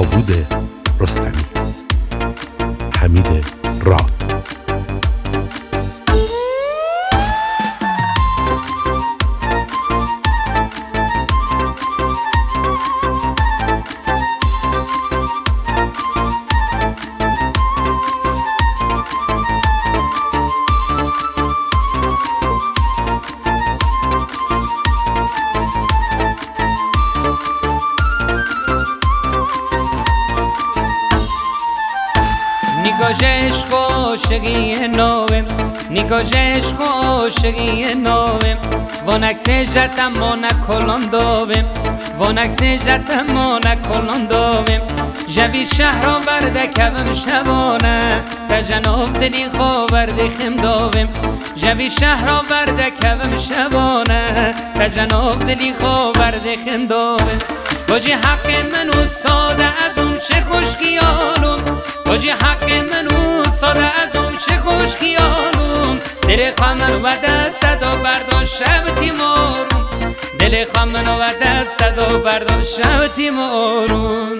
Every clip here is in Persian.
داوود رستمی، حمید راد. نیکاش عشق و عاشقی نویم، نیکاش عشق و عاشقی نویم، وانکس جتم ما نکلان دویم، وانکس جتم ما نکلان دویم. جوی شهر آورده کبم شبانه، تا جناب دلی خاورده خم دویم. جوی شهر آورده کبم شبانه، تا جناب دلی خاورده خم دویم. باجی حق منو ساده از اون چه خوش خیالم، باجی حق منو ساده از اون چه خوش خیالم. دل خواهم و دست دو برداشت شب تیمارون، دل خواهم و دست دو برداشت شب تیمارون.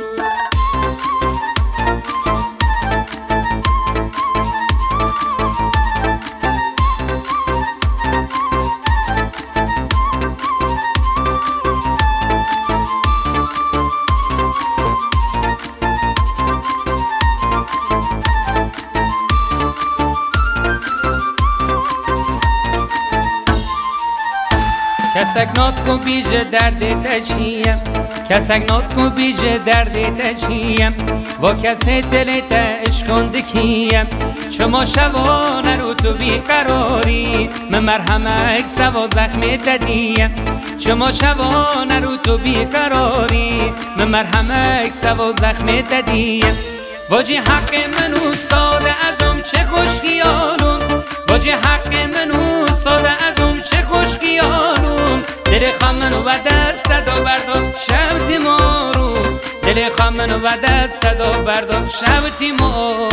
کسک نات کو بیجه درد تشیم، کسک نات کو بیجه درد تشیم، و کسی دلت اشکند کیم. شما شبانه رو تو بیقراری، من مرحمک سوا زخم تدیم. شما شبانه رو تو بیقراری، من مرحمک سوا زخم تدیم. واجی حق منو ساده ازم چه خوش خیالم، واجی حق منو ساده ازم چه خوش خیالم. دل خواهم و دست دو برداشت شب تیمارون، دل خواهم و دست دو برداشت شب تیمارون.